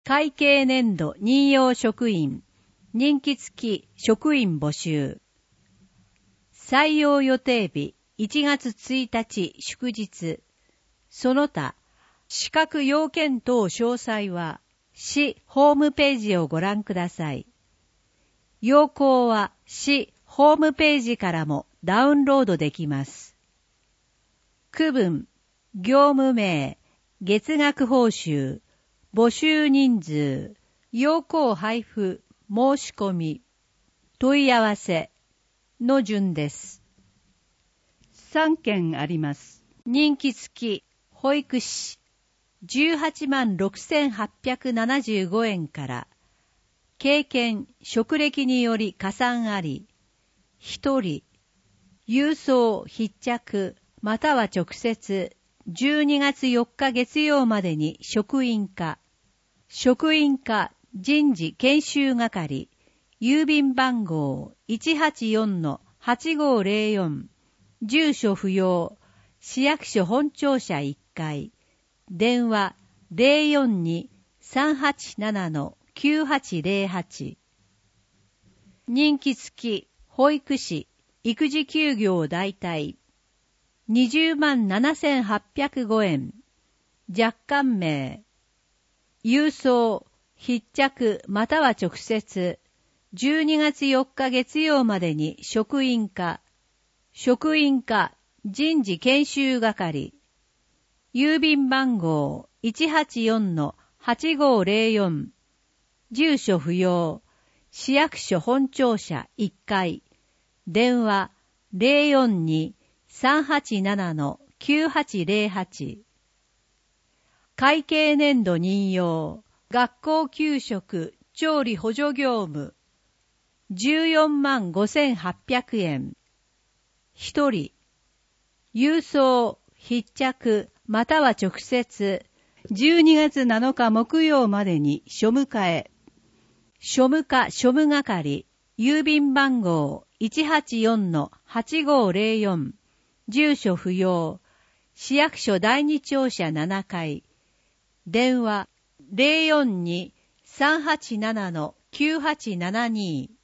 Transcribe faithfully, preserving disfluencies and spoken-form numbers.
会計年度任用職員、任期付き職員募集。採用予定日いちがつついたち祝日。その他、資格要件等詳細は、市ホームページをご覧ください。要項は市ホームページからもダウンロードできます。区分、業務名、月額報酬、募集人数、要項配布、申し込み、問い合わせの順です。さんけんあります。任期付き、保育士、じゅうはちまんろくせんはっぴゃくななじゅうごえんから、経験、職歴により加算あり、ひとり、郵送、必着、または直接、じゅうにがつよっか月曜までに職員課、職員課人事研修係、郵便番号 いちはちよんのはちごーぜろよん、住所不要、市役所本庁舎いっかい、電話 ゼロよんに さんはちななのきゅうはちゼロはち。任期付き、保育士、育児休業代替、にじゅうまんななせんはっぴゃくごえん、若干名、郵送、必着または直接、じゅうにがつよっか月曜までに職員課、職員課人事研修係、郵便番号 いちはちよんのはちごーぜろよん、住所不要、市役所本庁舎いっかい、電話 ゼロよんに さんはちななのきゅうはちゼロはち。会計年度任用、学校給食調理補助業務、じゅうよんまんごせんはっぴゃくえん。ひとり、郵送、必着、または直接、じゅうにがつなのか木曜までに庶務課へ。庶務課庶務係、郵便番号 いちはちよんのはちごーぜろよん、住所不要、市役所第二庁舎ななかい、電話 ゼロよんに さんはちななのきゅうはちななに。